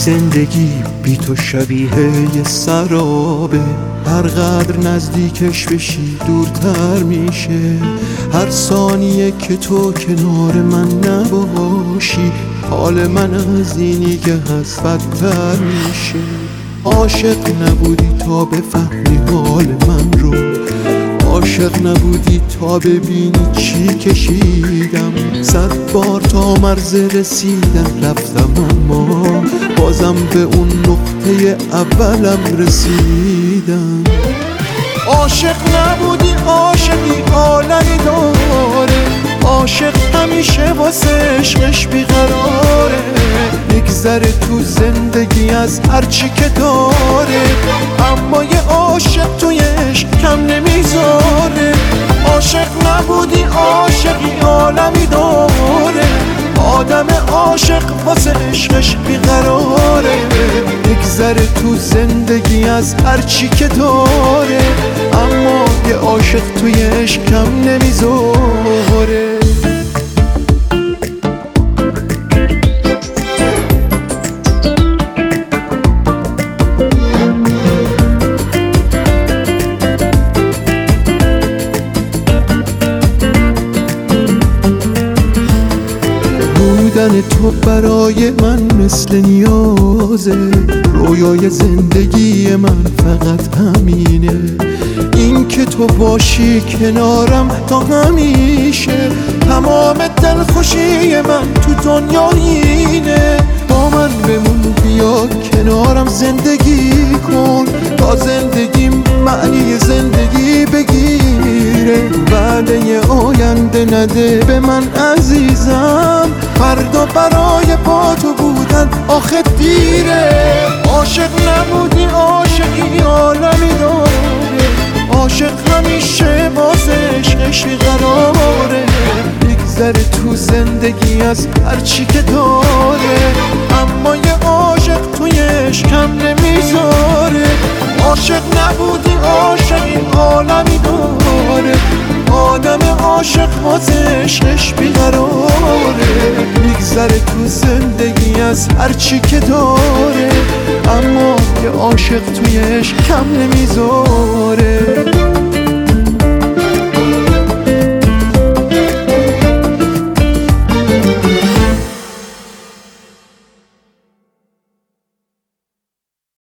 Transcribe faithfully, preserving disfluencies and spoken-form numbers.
زندگی بی تو شبیه یه سرابه، هر قدر نزدیکش بشی دورتر میشه. هر ثانیه که تو کنار من نباشی حال من از اینی که هست بدتر میشه. عاشق نبودی تا بفهمی حال من رو، عاشق نبودی تا ببینی چی کشیدم. صد بار تا مرز رسیدم رفتم اما بازم به اون نقطه اولم رسیدم. عاشق نبودی عاشقی عالمی داره، عاشق همیشه واسه عشقش بیقراره. میگذره تو زندگی از هرچی که داره، اما یه عاشق توی عشق کم نمیذاره. عاشق نبودی عاشقی عالمی داره، آدم عاشق واسه عشقش بیقراره. میگذره تو زندگی از هرچی که داره، اما یه عاشق توی عشق کم نمیذاره. بودن تو برای من مثل نیازه، رویای زندگی من فقط همینه. این که تو باشی کنارم تا همیشه، تمام دلخوشی من تو دنیا اینه. با من بمون بیا کنارم زندگی کن، تا زندگیم معنی زندگی بگیره. وعده آینده نده به من عزیزم، فردا برای با تو بودن آخه دیره. عاشق نبودی عاشقی عالمی داره، عاشق همیشه واسه عشقش بیقراره. میگذره تو زندگی از هرچی که داره، اما یه عاشق توی عشق کم نمیذاره. عاشق نبودی عاشقی عالمی داره، آدم عاشق واسه عشقش بیقراره. میگذره تو زندگی از هرچی که داره، اما یه عاشق توی عشق کم نمیذاره.